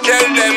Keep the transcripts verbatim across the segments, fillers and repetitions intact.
tell them.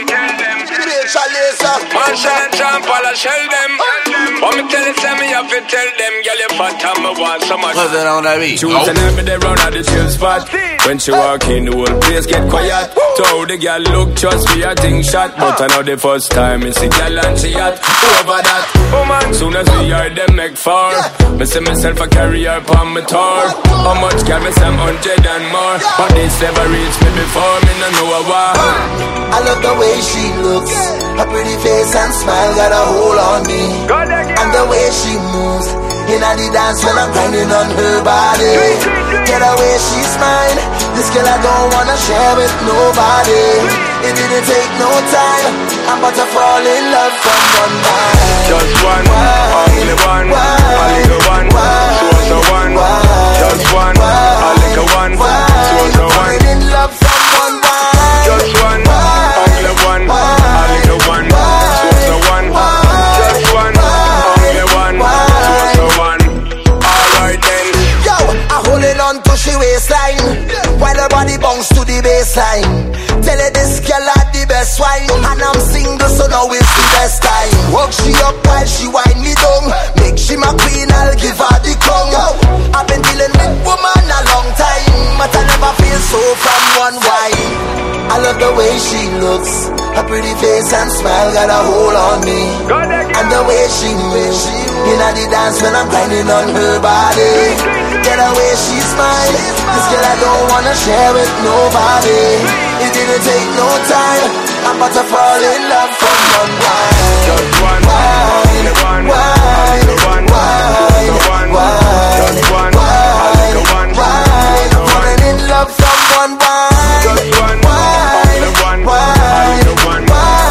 Marshall and Jean Paul, I shell them. But me tell you, say me have to tell them. Girl, you fat and me want so much. What's it on that beat? Choose and every day round at the chill spot. When she walk in, the whole place get quiet. So how the girl look, just be a thing shot. But I know the first time it's a girl and she hot. Over that, oh man, soon as we heard them make four. Me see myself a carry her on my tour. How much can me some hundred and more? But this never reached me before, me no know a war. I love the way she looks. Her pretty face and smile got a hold on me. And the way she moves in the dance when I'm grinding on her body. Get the way she's mine. This girl I don't wanna share with nobody. It didn't take no time. I'm about to fall in love from one night. Just one, only one, a little one, so so one. Just one, a little one, so so one. Falling in love from one night. Just one, only one, a little one, so so one. Just one, only one, so so one. Alright then. Yo, I holding on to she waistline while her body bounce to the baseline. Tell her this girl had the best wine, and I'm single, so now it's the best time. Walk she up while she wind me down. Make she my queen, I'll give her the crown. Yo, I've been dealing with woman a long time, but I never feel so from one wine. I love the way she looks. Her pretty face and smile got a hold on me. And the way she moves in the dance when I'm grinding on her body. Get the way she smile. This girl I don't wanna share with nobody. It didn't take no time. I'm about to fall in love from one wine. Just one, only one, wine, one, wine, one, wine, just one, wine, one, wine. I'm falling in love from one wine. just one, wine, only one, wine, one,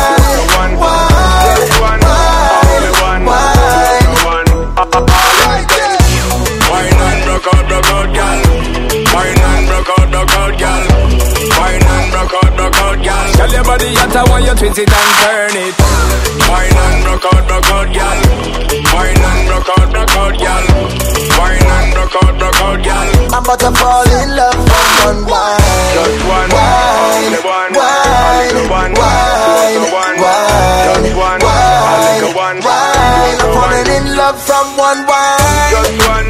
wine, one, just one, only one, wine. one. Alright then. Wine and broke out, broke out, girl. Wine and broke out, broke out, girl. Wine and broke out, broke out, girl. Tell your body that I want you twist it and turn it. Wine and broke out, broke out, girl. Wine and broke out, broke out, girl. Wine and broke out, broke out, girl. I'm about to fall in love from one wine. Just one, Wine, only one, wine, only one, wine, just one, wine, just one, wine, only one, wine. I'm falling in love from one wine. just one,